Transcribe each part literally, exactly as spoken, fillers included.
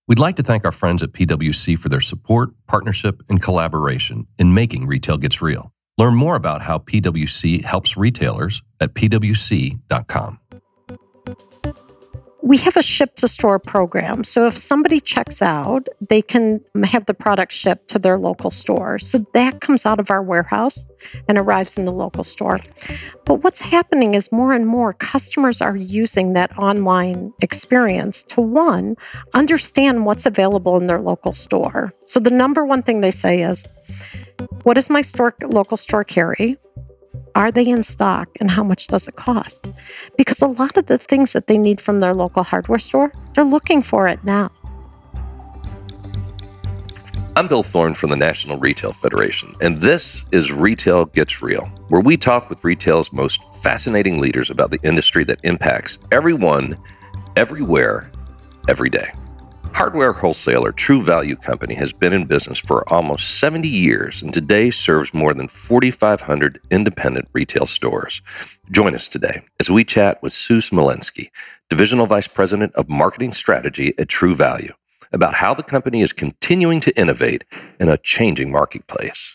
We'd like to thank our friends at P W C for their support, partnership, and collaboration in making Retail Gets Real. Learn more about how P W C helps retailers at p w c dot com. We have a ship-to-store program. So if somebody checks out, they can have the product shipped to their local store. So that comes out of our warehouse and arrives in the local store. But what's happening is more and more customers are using that online experience to, one, understand what's available in their local store. So the number one thing they say is, what does my store, local store carry? Are they in stock, and how much does it cost? Because a lot of the things that they need from their local hardware store, they're looking for it now. I'm Bill Thorne from the National Retail Federation, and this is Retail Gets Real, where we talk with retail's most fascinating leaders about the industry that impacts everyone, everywhere, every day. Hardware wholesaler True Value Company has been in business for almost seventy years and today serves more than forty-five hundred independent retail stores. Join us today as we chat with Sue Smolenski, Divisional Vice President of Marketing Strategy at True Value, about how the company is continuing to innovate in a changing marketplace.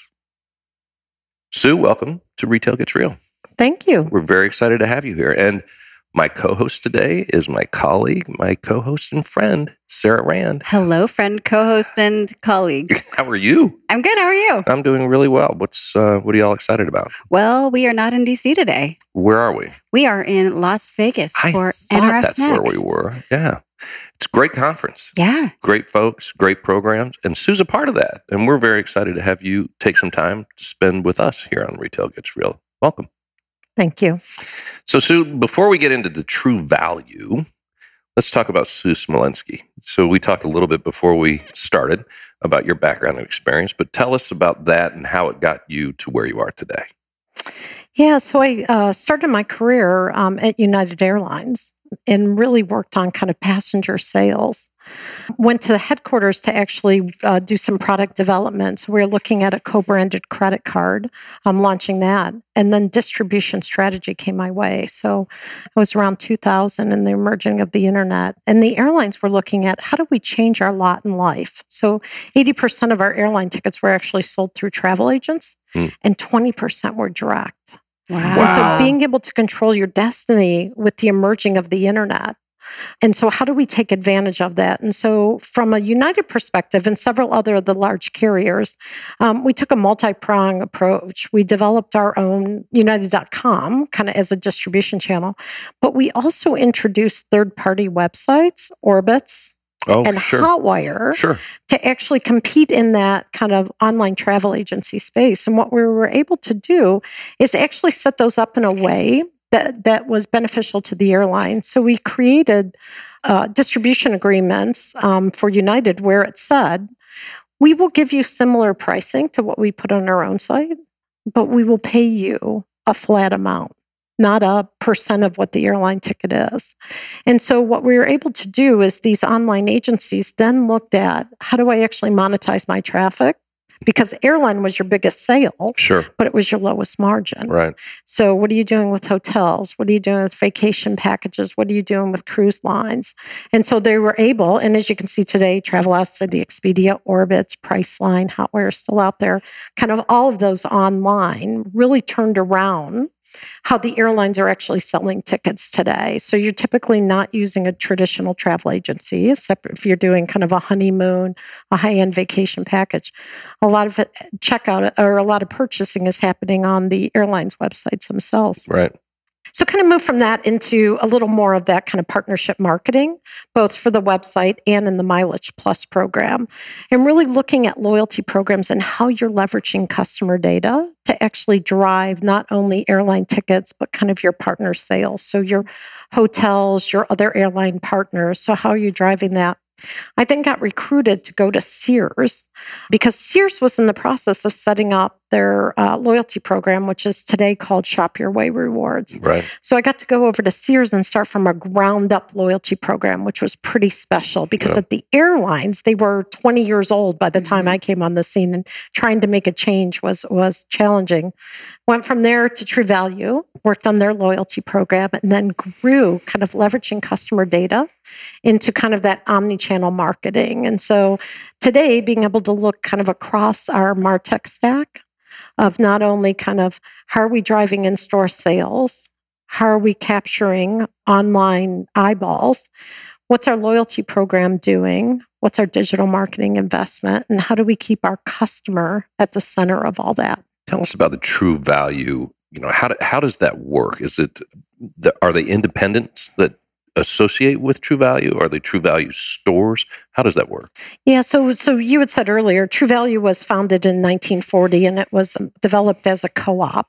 Sue, welcome to Retail Gets Real. Thank you. We're very excited to have you here. And my co-host today is my colleague, my co-host and friend, Sarah Rand. Hello, friend, co-host, and colleague. How are you? I'm good. How are you? I'm doing really well. What's uh, what are y'all excited about? Well, we are not in D C today. Where are we? We are in Las Vegas I for thought N R F that's Next. where we were. Yeah. It's a great conference. Yeah. Great folks, great programs, and Sue's a part of that. And we're very excited to have you take some time to spend with us here on Retail Gets Real. Welcome. Thank you. So, Sue, before we get into the True Value, let's talk about Sue Smolenski. So we talked a little bit before we started about your background and experience, but tell us about that and how it got you to where you are today. Yeah, so I uh, started my career um, at United Airlines and really worked on kind of passenger sales. Went to the headquarters to actually uh, do some product development. So we were looking at a co-branded credit card, um, launching that. And then distribution strategy came my way. So it was around two thousand and the emerging of the internet. And the airlines were looking at how do we change our lot in life? So eighty percent of our airline tickets were actually sold through travel agents hmm. and twenty percent were direct. Wow. And so being able to control your destiny with the emerging of the internet. And so how do we take advantage of that? And so from a United perspective and several other of the large carriers, um, we took a multi-prong approach. We developed our own United dot com kind of as a distribution channel, but we also introduced third-party websites, Orbitz, Oh, and sure. Hotwire Sure. to actually compete in that kind of online travel agency space. And what we were able to do is actually set those up in a way that, that was beneficial to the airline. So we created uh, distribution agreements um, for United where it said, we will give you similar pricing to what we put on our own site, but we will pay you a flat amount, not a percent of what the airline ticket is. And so what we were able to do is these online agencies then looked at, how do I actually monetize my traffic? Because airline was your biggest sale, Sure. but it was your lowest margin. Right. So what are you doing with hotels? What are you doing with vacation packages? What are you doing with cruise lines? And so they were able, and as you can see today, Travelocity, Expedia, Orbitz, Priceline, Hotwire is still out there, kind of all of those online really turned around how the airlines are actually selling tickets today. So you're typically not using a traditional travel agency, except if you're doing kind of a honeymoon, a high-end vacation package. A lot of it, checkout or a lot of purchasing is happening on the airlines' websites themselves. Right. So kind of move from that into a little more of that kind of partnership marketing, both for the website and in the Mileage Plus program, and really looking at loyalty programs and how you're leveraging customer data to actually drive not only airline tickets, but kind of your partner sales. So your hotels, your other airline partners. So how are you driving that? I then got recruited to go to Sears because Sears was in the process of setting up their uh, loyalty program, which is today called Shop Your Way Rewards. Right. So I got to go over to Sears and start from a ground up loyalty program, which was pretty special because Yeah. at the airlines, they were twenty years old by the time I came on the scene, and trying to make a change was, was challenging. Went from there to True Value, worked on their loyalty program, and then grew kind of leveraging customer data into kind of that omni-channel marketing. And so today, being able to look kind of across our MarTech stack of not only kind of how are we driving in-store sales, how are we capturing online eyeballs, what's our loyalty program doing, what's our digital marketing investment, and how do we keep our customer at the center of all that? Tell us about the True Value. You know, how do, how does that work? Is it the, are they independents that associate with True Value? Are they True Value stores? How does that work? Yeah, so so you had said earlier, True Value was founded in nineteen forty, and it was developed as a co-op.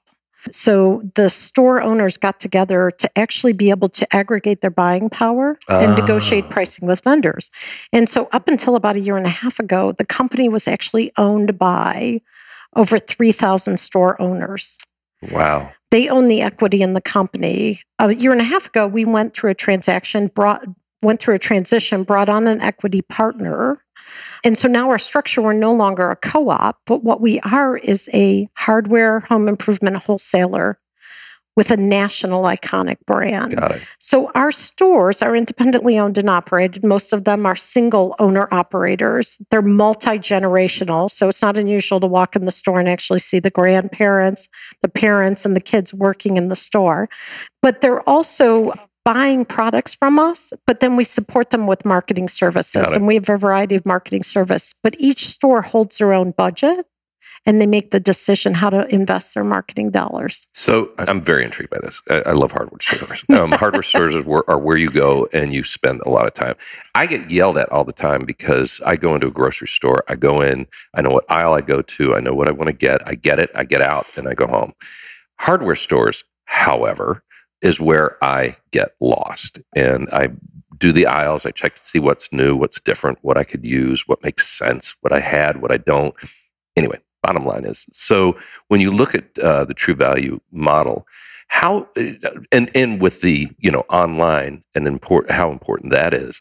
So the store owners got together to actually be able to aggregate their buying power and Ah. negotiate pricing with vendors. And so up until about a year and a half ago, the company was actually owned by over three thousand store owners. Wow. They own the equity in the company. A year and a half ago, we went through a transaction, brought went through a transition, brought on an equity partner. And so now our structure, we're no longer a co-op, but what we are is a hardware home improvement wholesaler with a national iconic brand. Got it. So our stores are independently owned and operated. Most of them are single owner operators. They're multi-generational. So it's not unusual to walk in the store and actually see the grandparents, the parents, and the kids working in the store. But they're also buying products from us, but then we support them with marketing services. Got it. And we have a variety of marketing service. But each store holds their own budget, and they make the decision how to invest their marketing dollars. So I'm very intrigued by this. I, I love hardware stores. Um, hardware stores is where, are where you go and you spend a lot of time. I get yelled at all the time because I go into a grocery store. I go in, I know what aisle I go to. I know what I want to get. I get it. I get out and I go home. Hardware stores, however, is where I get lost. And I do the aisles. I check to see what's new, what's different, what I could use, what makes sense, what I had, what I don't. Anyway, bottom line is, so when you look at uh, the True Value model, how and and with the you know online and import how important that is,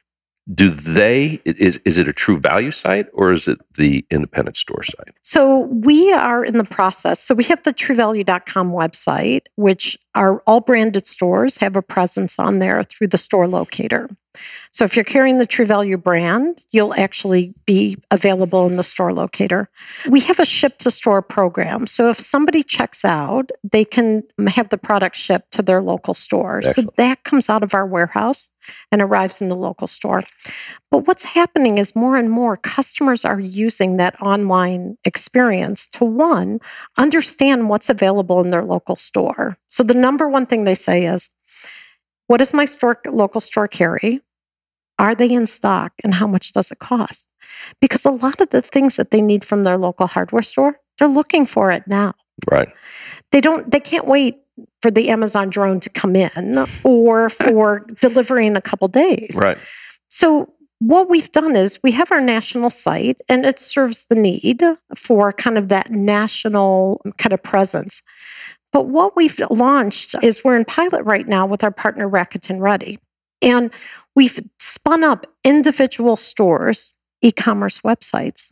do they is is it a True Value site or is it the independent store site? So we are in the process. So we have the true value dot com website, which are all branded stores have a presence on there through the store locator. So if you're carrying the True Value brand, you'll actually be available in the store locator. We have a ship to store program. So if somebody checks out, they can have the product shipped to their local store. Excellent. So that comes out of our warehouse and arrives in the local store. But what's happening is more and more customers are using that online experience to, one, understand what's available in their local store. So the number one thing they say is, what does my store, local store carry? Are they in stock and how much does it cost? Because a lot of the things that they need from their local hardware store, they're looking for it now. Right. They don't, they can't wait for the Amazon drone to come in or for delivery in a couple days. Right. So what we've done is we have our national site and it serves the need for kind of that national kind of presence. But what we've launched is we're in pilot right now with our partner Rakuten Ready. And we've spun up individual stores, e-commerce websites,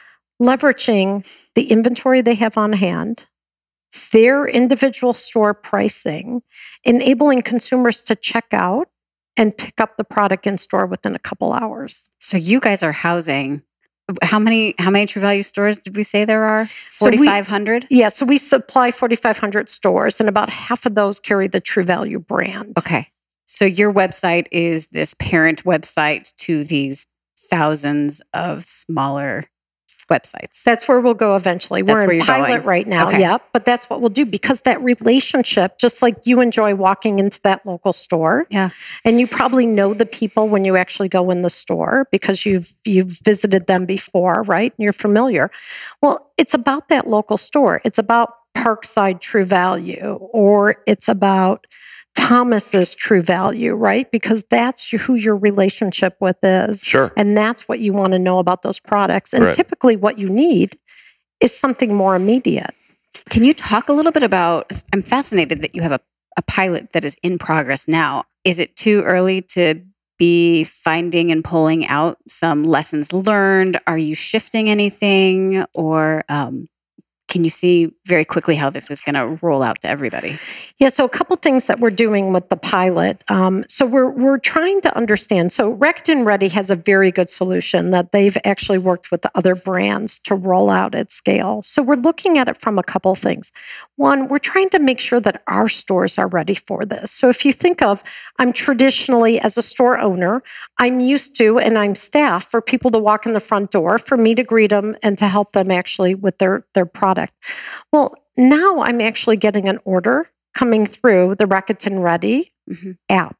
leveraging the inventory they have on hand, their individual store pricing, enabling consumers to check out and pick up the product in store within a couple hours. So you guys are housing how many how many True Value stores did we say there are? So we- forty-five hundred? Yeah, so we supply forty-five hundred stores, and about half of those carry the True Value brand. Okay. So your website is this parent website to these thousands of smaller websites. That's where we'll go eventually. That's We're where in you're pilot going. right now, Okay. yeah, but that's what we'll do because that relationship, just like you enjoy walking into that local store, Yeah. and you probably know the people when you actually go in the store because you've you've visited them before, right? And you're familiar. Well, it's about that local store. It's about Parkside True Value, or it's about Thomas's True Value, right? Because that's who your relationship with is. Sure. And that's what you want to know about those products. And Right. typically what you need is something more immediate. Can you talk a little bit about, I'm fascinated that you have a, a pilot that is in progress now. Is it too early to be finding and pulling out some lessons learned? Are you shifting anything? Or um, can you see very quickly how this is going to roll out to everybody? Yeah, so a couple things that we're doing with the pilot. Um, so we're we're trying to understand. So Rakuten Ready has a very good solution that they've actually worked with the other brands to roll out at scale. So we're looking at it from a couple things. One, we're trying to make sure that our stores are ready for this. So if you think of, I'm traditionally, as a store owner, I'm used to, and I'm staffed for people to walk in the front door, for me to greet them and to help them actually with their, their product. Well, now I'm actually getting an order coming through the Rakuten Ready mm-hmm. app.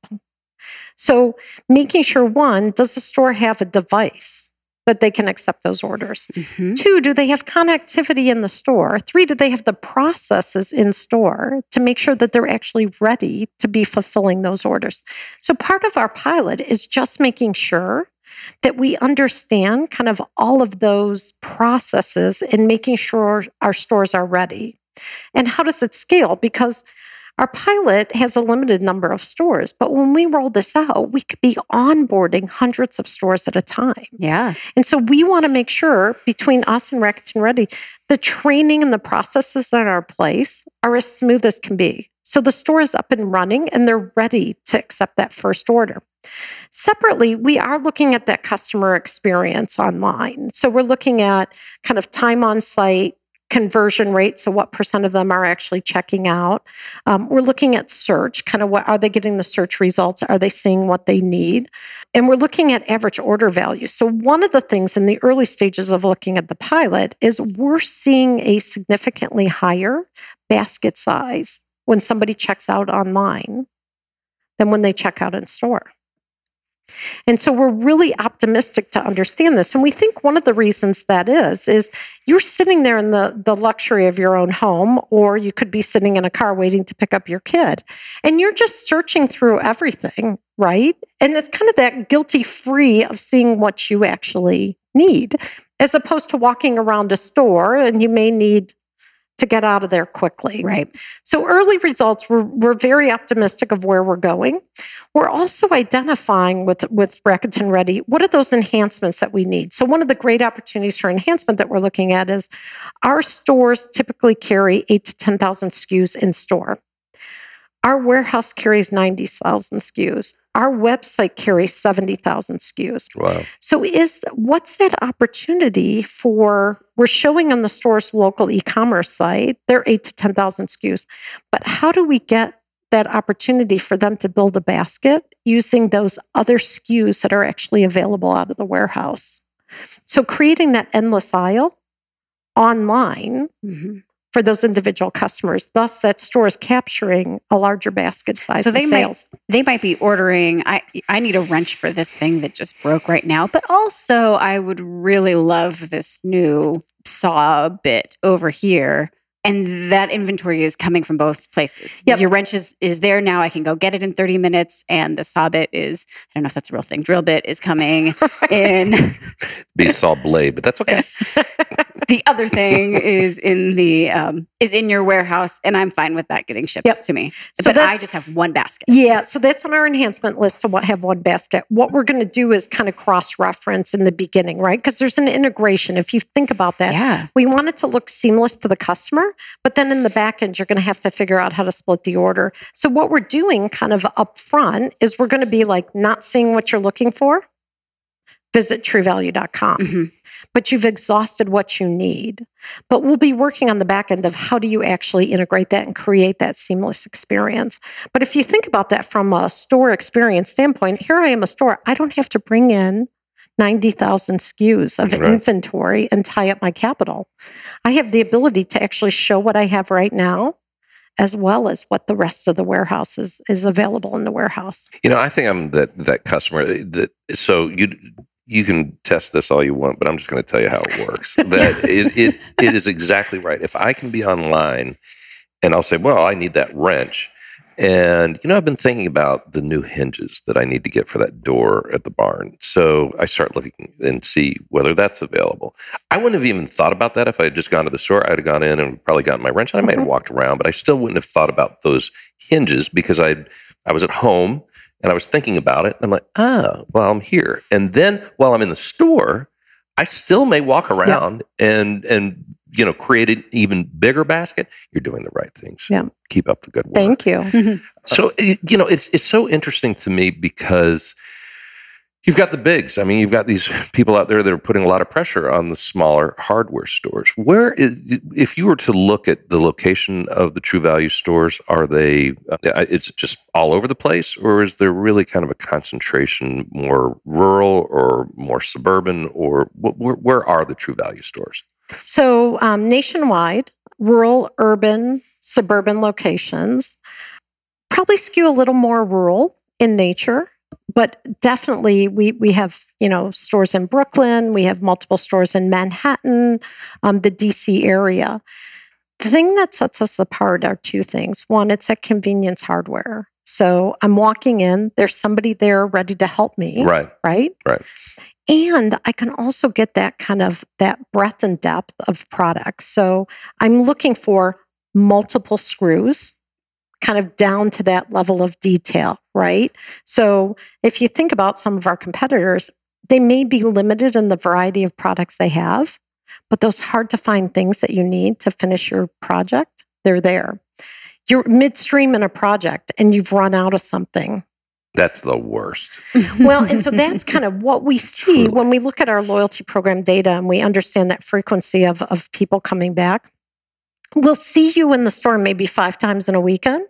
So making sure, one, does the store have a device that they can accept those orders? Mm-hmm. Two, do they have connectivity in the store? Three, do they have the processes in store to make sure that they're actually ready to be fulfilling those orders? So part of our pilot is just making sure that we understand kind of all of those processes and making sure our stores are ready. And how does it scale? Because our pilot has a limited number of stores, but when we roll this out, we could be onboarding hundreds of stores at a time. Yeah. And so we want to make sure between us and Rakuten Ready, the training and the processes that are in place are as smooth as can be. So the store is up and running and they're ready to accept that first order. Separately, we are looking at that customer experience online. So we're looking at kind of time on site, conversion rate, so what percent of them are actually checking out. Um, we're looking at search, kind of what are they getting the search results? Are they seeing what they need? And we're looking at average order value. So one of the things in the early stages of looking at the pilot is we're seeing a significantly higher basket size when somebody checks out online than when they check out in store. And so we're really optimistic to understand this. And we think one of the reasons that is, is you're sitting there in the, the luxury of your own home, or you could be sitting in a car waiting to pick up your kid. And you're just searching through everything, right? And it's kind of that guilty free of seeing what you actually need, as opposed to walking around a store and you may need to get out of there quickly. Right. So early results, we're, we're very optimistic of where we're going. We're also identifying with, with Rakuten Ready, what are those enhancements that we need? So one of the great opportunities for enhancement that we're looking at is our stores typically carry eight to ten thousand S K Us in store. Our warehouse carries ninety thousand S K Us. Our website carries seventy thousand S K Us. Wow. So is what's that opportunity for, we're showing on the store's local e-commerce site, they're eight to ten thousand S K Us. But how do we get that opportunity for them to build a basket using those other S K Us that are actually available out of the warehouse? So creating that endless aisle online mm-hmm. for those individual customers. Thus, that store is capturing a larger basket size. So they sales. might they might be ordering, I I need a wrench for this thing that just broke right now, but also I would really love this new saw bit over here. And that inventory is coming from both places. Yep. Your wrench is, is there now. I can go get it in thirty minutes. And the saw bit is, I don't know if that's a real thing, drill bit is coming in. Be saw blade, but that's okay. The other thing is in the um, is in your warehouse, and I'm fine with that getting shipped yep. to me. So but I just have one basket. Yeah, so that's on our enhancement list to what have one basket. What we're going to do is kind of cross-reference in the beginning, right? Because there's an integration. If you think about that, yeah. we want it to look seamless to the customer, but then in the back end, you're going to have to figure out how to split the order. So what we're doing kind of up front is we're going to be like not seeing what you're looking for. Visit true value dot com. Mm-hmm. But you've exhausted what you need. But we'll be working on the back end of how do you actually integrate that and create that seamless experience. But if you think about that from a store experience standpoint, here I am a store. I don't have to bring in ninety thousand S K Us of right. inventory and tie up my capital. I have the ability to actually show what I have right now, as well as what the rest of the warehouse is, is available in the warehouse. You know, I think I'm that that customer that so you you can test this all you want, but I'm just going to tell you how it works. That it, it it is exactly right. If I can be online and I'll say, well, I need that wrench, And, you know, I've been thinking about the new hinges that I need to get for that door at the barn. So I start looking and see whether that's available. I wouldn't have even thought about that if I had just gone to the store. I'd have gone in and probably gotten my wrench. I might have walked around, but I still wouldn't have thought about those hinges because I I was at home and I was thinking about it. And I'm like, ah, well, I'm here. And then while I'm in the store, I still may walk around yeah. and and you know, create an even bigger basket. You're doing the right things. Yeah. Keep up the good work. Thank you. So, you know, it's it's so interesting to me because you've got the bigs. I mean, you've got these people out there that are putting a lot of pressure on the smaller hardware stores. Where, is, if you were to look at the location of the True Value stores, are they, uh, it's just all over the place, or is there really kind of a concentration, more rural or more suburban, or where, where are the True Value stores? So um, nationwide, rural, urban, suburban locations probably skew a little more rural in nature, but definitely we we have, you know, stores in Brooklyn, we have multiple stores in Manhattan, um, the D C area. The thing that sets us apart are two things. One, it's at convenience hardware. So I'm walking in, there's somebody there ready to help me. Right. Right. Right. And I can also get that kind of that breadth and depth of products. So I'm looking for multiple screws, kind of down to that level of detail, right? So if you think about some of our competitors, they may be limited in the variety of products they have, but those hard to find things that you need to finish your project, they're there. You're midstream in a project and you've run out of something. That's the worst. Well, and so that's kind of what we see Truly. When we look at our loyalty program data and we understand that frequency of, of people coming back. We'll see you in the store maybe five times in a weekend,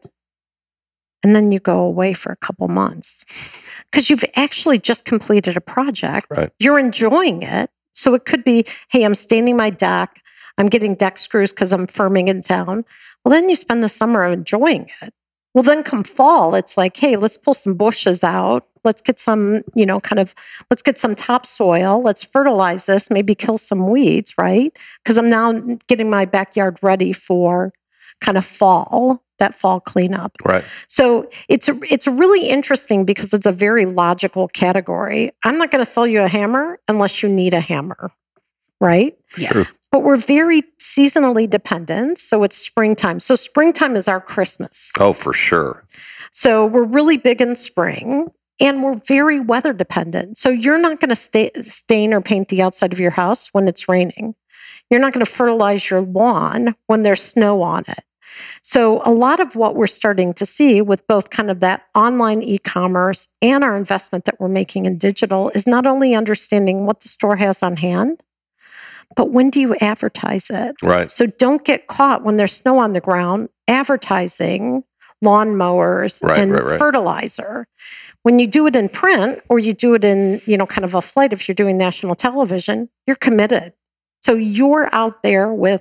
and then you go away for a couple months because you've actually just completed a project. Right. You're enjoying it. So it could be, hey, I'm staining my deck. I'm getting deck screws because I'm firming it down. Well, then you spend the summer enjoying it. Well, then come fall, it's like, hey, let's pull some bushes out. Let's get some, you know, kind of, let's get some topsoil. Let's fertilize this, maybe kill some weeds, right? Because I'm now getting my backyard ready for kind of fall, that fall cleanup. Right. So it's a, it's really interesting because it's a very logical category. I'm not going to sell you a hammer unless you need a hammer, right? Yes. Sure. But we're very seasonally dependent. So it's springtime. So springtime is our Christmas. Oh, for sure. So we're really big in spring and we're very weather dependent. So you're not going to sta- stain or paint the outside of your house when it's raining. You're not going to fertilize your lawn when there's snow on it. So a lot of what we're starting to see with both kind of that online e-commerce and our investment that we're making in digital is not only understanding what the store has on hand, but when do you advertise it? Right. So don't get caught when there's snow on the ground advertising lawnmowers right, and right, right. fertilizer. When you do it in print or you do it in, you know, kind of a flight, if you're doing national television, you're committed. So you're out there with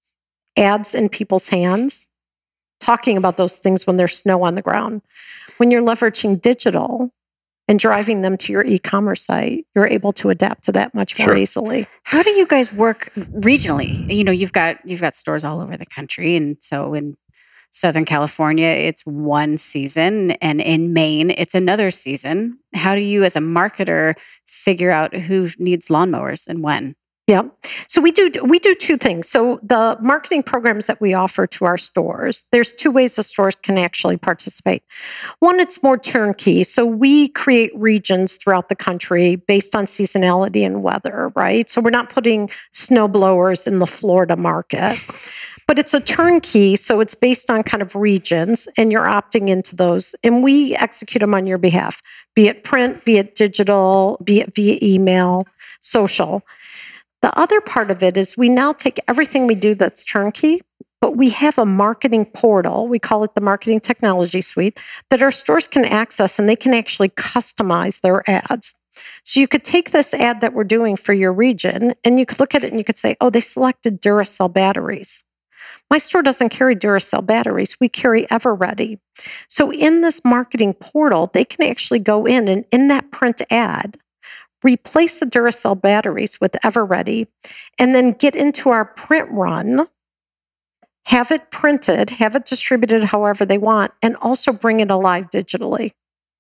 ads in people's hands, talking about those things when there's snow on the ground. When you're leveraging digital and driving them to your e-commerce site, you're able to adapt to that much more Sure. easily. How do you guys work regionally? You know, you've got you've got stores all over the country, and so in Southern California, it's one season, and in Maine, it's another season. How do you, as a marketer, figure out who needs lawnmowers and when? Yeah. So we do we do two things. So the marketing programs that we offer to our stores, there's two ways the stores can actually participate. One, it's more turnkey. So we create regions throughout the country based on seasonality and weather, right? So we're not putting snow blowers in the Florida market. But it's a turnkey, so it's based on kind of regions, and you're opting into those. And we execute them on your behalf, be it print, be it digital, be it via email, social. The other part of it is we now take everything we do that's turnkey, but we have a marketing portal, we call it the Marketing Technology Suite, that our stores can access, and they can actually customize their ads. So you could take this ad that we're doing for your region, and you could look at it and you could say, oh, they selected Duracell batteries. My store doesn't carry Duracell batteries. We carry Everready. So in this marketing portal, they can actually go in and in that print ad, replace the Duracell batteries with Everready, and then get into our print run have it printed, have it distributed however they want, and also bring it alive digitally.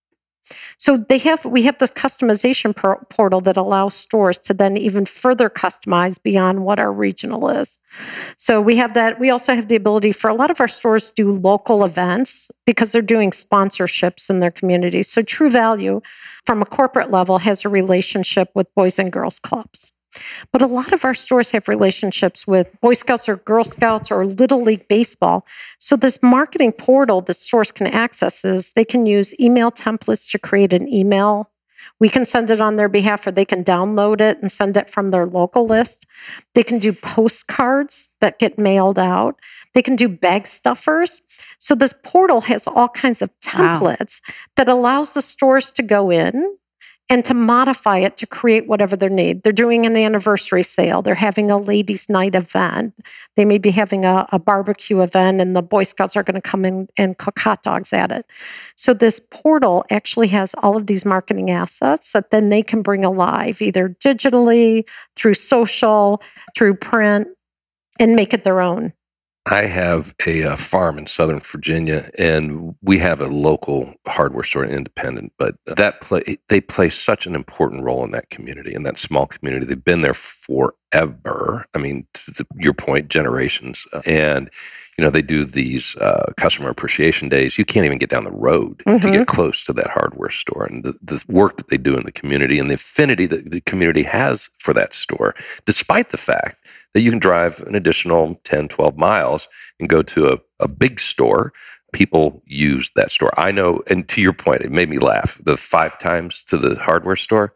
So they have, we have this customization por- portal that allows stores to then even further customize beyond what our regional is. So we have that. We also have the ability for a lot of our stores to do local events because they're doing sponsorships in their communities. So True Value from a corporate level has a relationship with Boys and Girls Clubs. But a lot of our stores have relationships with Boy Scouts or Girl Scouts or Little League Baseball. So this marketing portal that stores can access is they can use email templates to create an email. We can send it on their behalf, or they can download it and send it from their local list. They can do postcards that get mailed out. They can do bag stuffers. So this portal has all kinds of templates wow. that allows the stores to go in and to modify it to create whatever they need. They're doing an anniversary sale. They're having a ladies' night event. They may be having a, a barbecue event, and the Boy Scouts are going to come in and cook hot dogs at it. So this portal actually has all of these marketing assets that then they can bring alive, either digitally, through social, through print, and make it their own. I have a, a farm in Southern Virginia, and we have a local hardware store, independent, but that play, they play such an important role in that community, in that small community. They've been there forever. I mean, to the, your point, generations. And, you know, they do these uh, customer appreciation days. You can't even get down the road mm-hmm. to get close to that hardware store. And the, the work that they do in the community and the affinity that the community has for that store, despite the fact that you can drive an additional ten, twelve miles and go to a, a big store. People use that store. I know, and to your point, it made me laugh. The five times to the hardware store.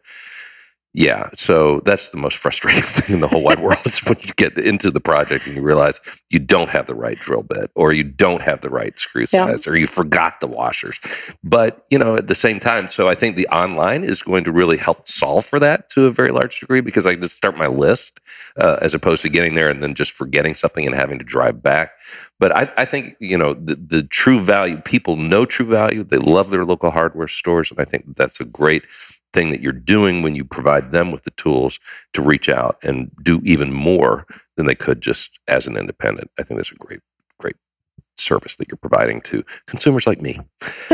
Yeah, so that's the most frustrating thing in the whole wide world is when you get into the project and you realize you don't have the right drill bit, or you don't have the right screw size, yeah. or you forgot the washers. But, you know, at the same time, so I think the online is going to really help solve for that to a very large degree, because I can just start my list uh, as opposed to getting there and then just forgetting something and having to drive back. But I, I think, you know, the, the True Value, people know True Value. They love their local hardware stores. And I think that's a great thing that you're doing when you provide them with the tools to reach out and do even more than they could just as an independent. I think that's a great, great service that you're providing to consumers like me.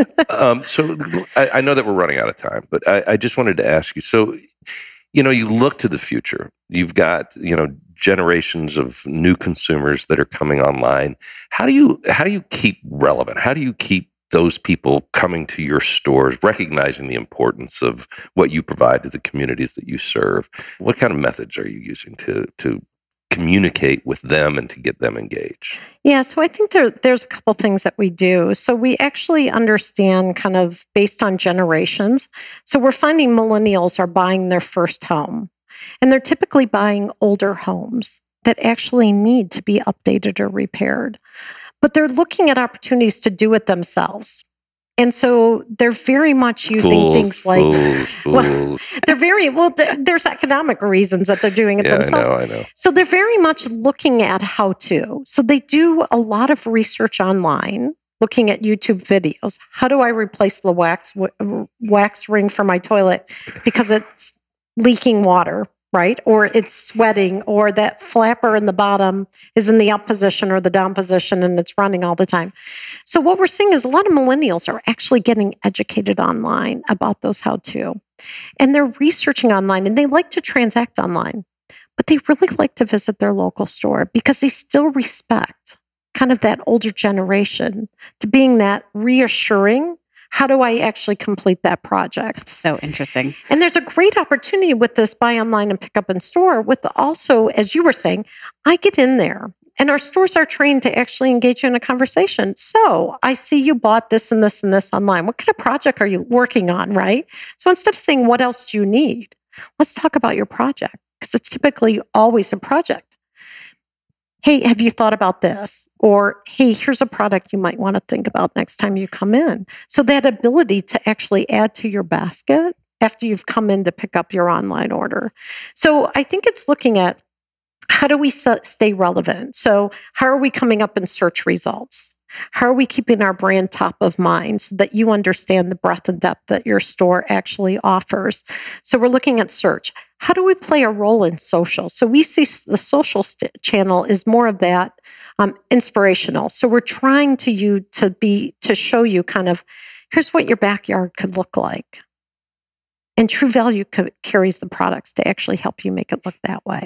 um, so I, I know that we're running out of time, but I, I just wanted to ask you, so, you know, you look to the future, you've got, you know, generations of new consumers that are coming online. How do you, how do you keep relevant? How do you keep those people coming to your stores, recognizing the importance of what you provide to the communities that you serve? What kind of methods are you using to to communicate with them and to get them engaged? Yeah, so I think there, there's a couple things that we do. So we actually understand kind of based on generations. So we're finding millennials are buying their first home, and they're typically buying older homes that actually need to be updated or repaired. But they're looking at opportunities to do it themselves. And so they're very much using fools, things like, fools, well, fools. they're very, well, there's economic reasons that they're doing it yeah, themselves. I know, I know. So they're very much looking at how to. So they do a lot of research online, looking at YouTube videos. How do I replace the wax, wax ring for my toilet because it's leaking water? Right? Or it's sweating, or that flapper in the bottom is in the up position or the down position and it's running all the time. So what we're seeing is a lot of millennials are actually getting educated online about those how-to. And they're researching online, and they like to transact online, but they really like to visit their local store because they still respect kind of that older generation to being that reassuring. How do I actually complete that project? That's so interesting. And there's a great opportunity with this buy online and pick up in store with the also, as you were saying, I get in there and our stores are trained to actually engage you in a conversation. So I see you bought this and this and this online. What kind of project are you working on, right? So instead of saying, what else do you need? Let's talk about your project, because it's typically always a project. Hey, have you thought about this? Or, hey, here's a product you might want to think about next time you come in. So that ability to actually add to your basket after you've come in to pick up your online order. So I think it's looking at how do we stay relevant? So how are we coming up in search results? How are we keeping our brand top of mind so that you understand the breadth and depth that your store actually offers? So we're looking at search. how do we play a role in social? So we see the social st- channel is more of that um, inspirational. So we're trying to you to be to show you kind of here's what your backyard could look like, and True Value co- carries the products to actually help you make it look that way.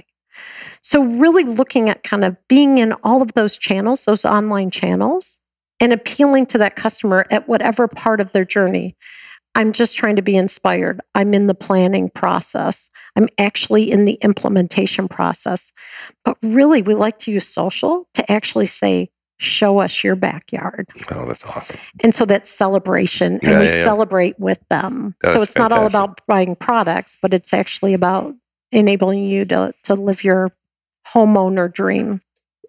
So really looking at kind of being in all of those channels, those online channels, and appealing to that customer at whatever part of their journey. I'm just trying to be inspired. I'm in the planning process. I'm actually in the implementation process. But really, we like to use social to actually say, show us your backyard. Oh, that's awesome. And so that's celebration, Yeah, and we yeah, yeah. celebrate with them. That's so it's not all fantastic. about buying products, but it's actually about enabling you to, to live your homeowner dream.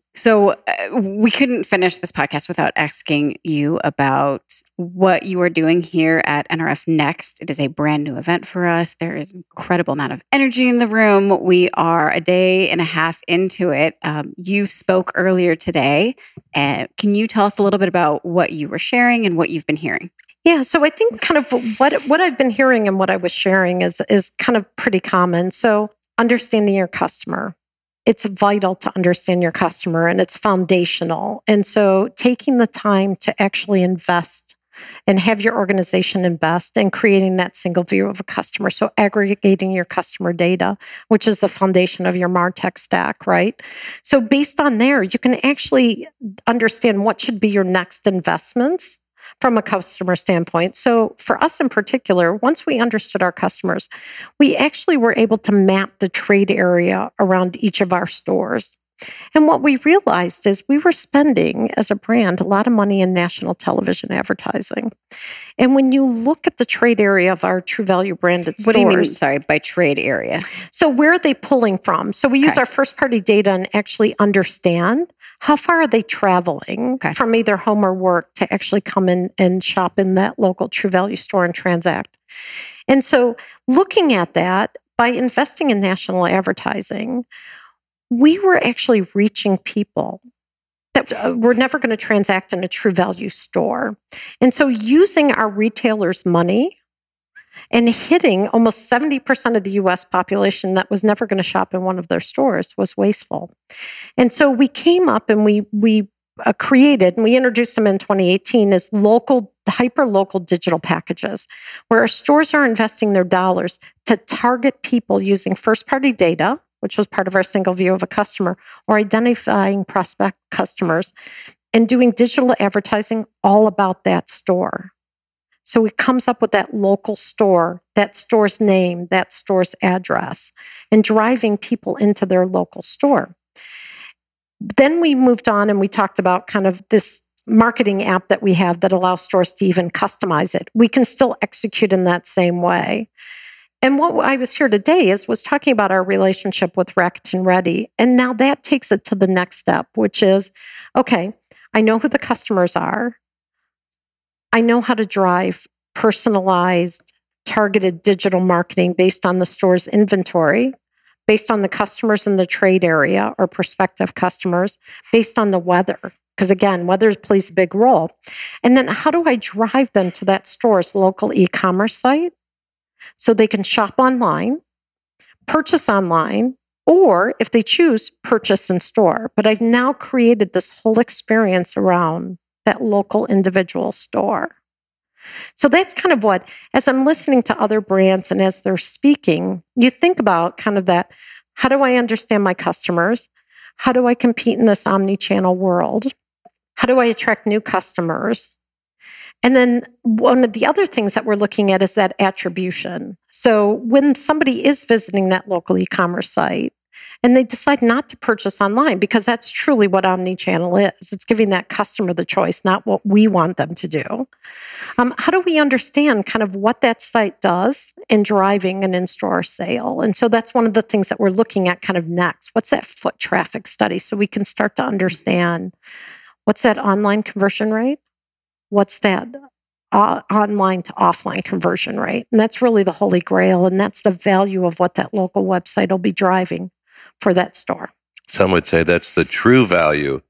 So uh, we couldn't finish this podcast without asking you about what you are doing here at N R F Next. It is a brand new event for us. There is an incredible amount of energy in the room. We are a day and a half into it. Um, you spoke earlier today. Uh, can you tell us a little bit about what you were sharing and what you've been hearing? Yeah, so I think kind of what what I've been hearing and what I was sharing is is kind of pretty common. So understanding your customer. It's vital to understand your customer, and it's foundational. And so taking the time to actually invest and have your organization invest in creating that single view of a customer. So aggregating your customer data, which is the foundation of your MarTech stack, right? So based on there, you can actually understand what should be your next investments from a customer standpoint. So for us in particular, once we understood our customers, we actually were able to map the trade area around each of our stores. And what we realized is we were spending as a brand a lot of money in national television advertising. And when you look at the trade area of our True Value branded What stores. do you mean, sorry, by trade area? So where are they pulling from? So we use Okay. our first party data and actually understand how far are they traveling Okay. from either home or work to actually come in and shop in that local True Value store and transact. And so looking at that, by investing in national advertising, we were actually reaching people that uh, were never going to transact in a True Value store. And so using our retailers' money and hitting almost seventy percent of the U S population that was never going to shop in one of their stores was wasteful. And so we came up and we we uh, created, and we introduced them in twenty eighteen as local, hyper-local digital packages, where our stores are investing their dollars to target people using first-party data, which was part of our single view of a customer, or identifying prospect customers, and doing digital advertising all about that store. So it comes up with that local store, that store's name, that store's address, and driving people into their local store. Then we moved on and we talked about kind of this marketing app that we have that allows stores to even customize it. We can still execute in that same way. And what I was here today is was talking about our relationship with Rakuten Ready. And now that takes it to the next step, which is, okay, I know who the customers are. I know how to drive personalized, targeted digital marketing based on the store's inventory, based on the customers in the trade area or prospective customers, based on the weather. Because again, weather plays a big role. And then how do I drive them to that store's local e-commerce site so they can shop online, purchase online, or if they choose, purchase in store. But I've now created this whole experience around that local individual store. So that's kind of what, as I'm listening to other brands and as they're speaking, you think about kind of that, how do I understand my customers? How do I compete in this omni-channel world? How do I attract new customers? And then one of the other things that we're looking at is that attribution. So when somebody is visiting that local e-commerce site and they decide not to purchase online, because that's truly what omni-channel is, it's giving that customer the choice, not what we want them to do. Um, how do we understand kind of what that site does in driving an in-store sale? And so that's one of the things that we're looking at kind of next. What's that foot traffic study? So we can start to understand what's that online conversion rate? What's that uh, online to offline conversion rate? And that's really the holy grail. And that's the value of what that local website will be driving for that store. Some would say that's the true value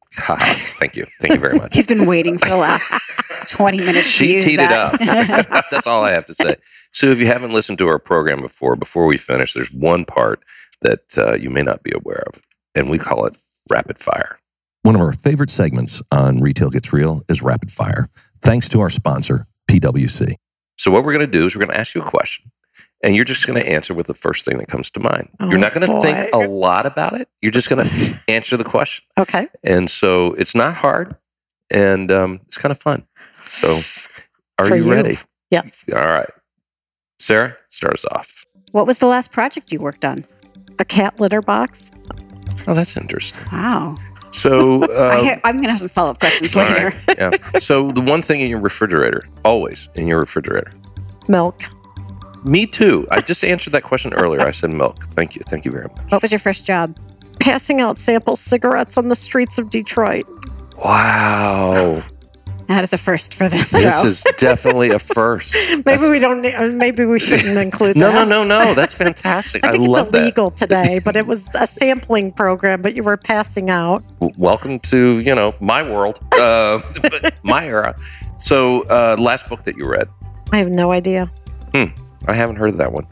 Thank you. Thank you very much. He's been waiting for the last twenty minutes to She use teed that. it up. That's all I have to say. So if you haven't listened to our program before, before we finish, there's one part that uh, you may not be aware of, and we call it Rapid Fire. One of our favorite segments on Retail Gets Real is Rapid Fire, thanks to our sponsor, P W C. So what we're going to do is we're going to ask you a question, and you're just going to answer with the first thing that comes to mind. Oh, you're not going to boy. think a lot about it. You're just going to answer the question. Okay. And so it's not hard, and um, it's kind of fun. So are For you, you. ready? Yes. All right. Sarah, start us off. What was the last project you worked on? A cat litter box. Oh, that's interesting. Wow. So uh, I ha- I'm going to have some follow-up questions all later. right, yeah. So the one thing in your refrigerator, always in your refrigerator. Milk. Me too. I just answered that question earlier. I said milk. Thank you. Thank you very much. What was your first job? Passing out sample cigarettes on the streets of Detroit. Wow. That is a first for this This show. is definitely a first. Maybe That's- we don't. uh, Maybe we shouldn't include No, that. no, no, no. That's fantastic. I I, think it's love that. illegal today, but it was a sampling program. But you were passing out. W- Welcome to, you know, my world, uh, but my era. So, uh, last book that you read. I have no idea. I haven't heard of that one.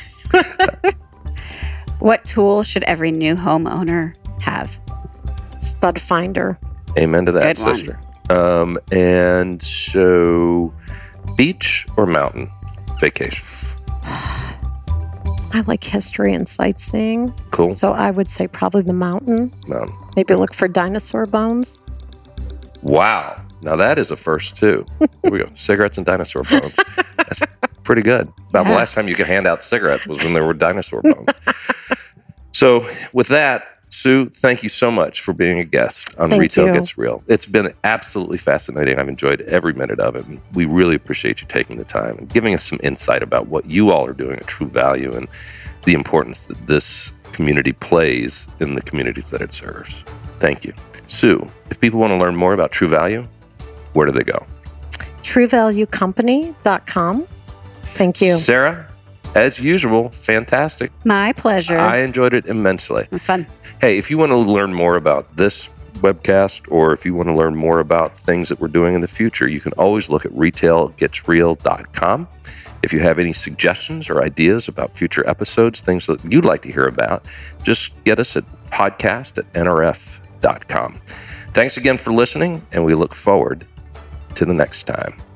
What tool should every new homeowner have? Stud finder. Amen to that, Good one. sister. Um, and so, beach or mountain vacation? I like history and sightseeing, Cool. so I would say probably the mountain. Mountain. Maybe look for dinosaur bones. Wow. Now that is a first too. Here we go. Cigarettes and dinosaur bones. That's pretty good. About the Yeah. last time you could hand out cigarettes was when there were dinosaur bones. So with that, Sue, thank you so much for being a guest on Thank Retail you. Gets Real. It's been absolutely fascinating. I've enjoyed every minute of it. And we really appreciate you taking the time and giving us some insight about what you all are doing at True Value and the importance that this community plays in the communities that it serves. Thank you. Sue, if people want to learn more about True Value, where do they go? true value company dot com. Thank you. Sarah, as usual, fantastic. My pleasure. I enjoyed it immensely. it was fun. Hey, if you want to learn more about this webcast or if you want to learn more about things that we're doing in the future, you can always look at retail gets real dot com. If you have any suggestions or ideas about future episodes, things that you'd like to hear about, just get us at podcast at N R F dot com. Thanks again for listening, and we look forward to the next time.